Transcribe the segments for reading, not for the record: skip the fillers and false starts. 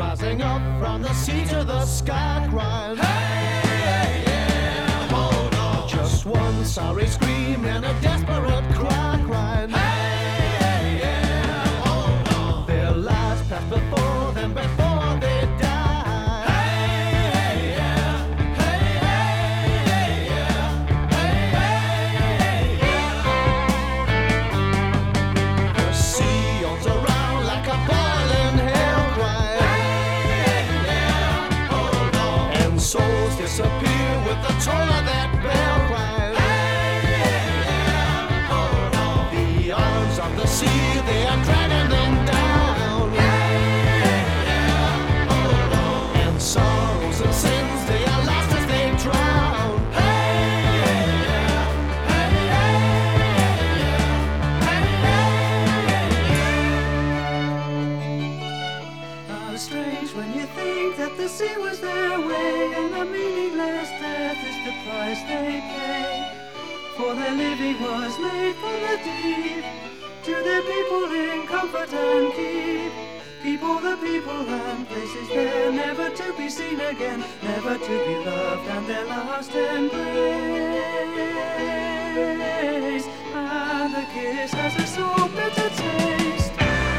rising up from the sea to the sky, crying, hey, yeah, hold on. Just one sorry scream and a desperate cry, crying, hey, yeah, hold on. Their lives passed before them before they died. Hey, yeah, hey, hey, yeah, hey, hey, yeah. The sea yawns around like a boiling hell, crying, hey, yeah, hold on. And souls disappear with the toll of that bell, crying, hey, yeah, hold on. The arms of the sea, they are dragging them down, hey, yeah, hold on. And sorrows and sins, they are lost as they drown, hey, yeah, hey, yeah, How strange when you think that the sea was their way, and the meaningless death is the price they pay. For their living was made from the deep, to their people in comfort and keep. People, the people and places there, never to be seen again, never to be loved, and their last embrace. And the kiss has a so bitter taste.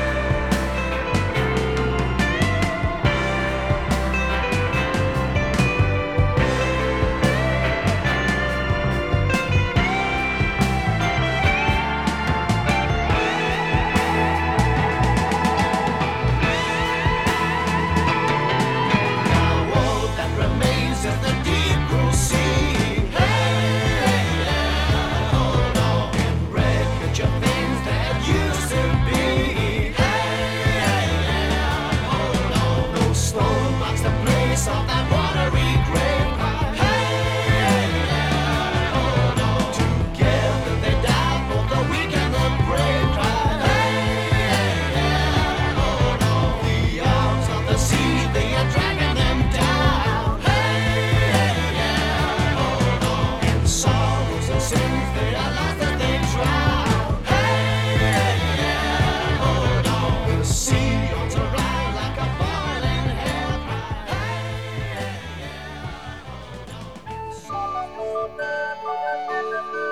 Now all that remains is the deep blue sea. Hey, yeah, hold on. And wreckage of things that used to be. Hey, yeah, hold on. No stone marks the place of that watery grave. Hey, yeah, hold on. Together they died, both the weak and the brave. Hey, yeah, hold on. The arms of the sea, they are dragging them down. Hey, yeah, hold on. In sorrows and sins, they are lost as they drown. Hey, yeah, hold on. The sea yawns around like a boiling hell. Hey, yeah, hold on. In sorrows and sins,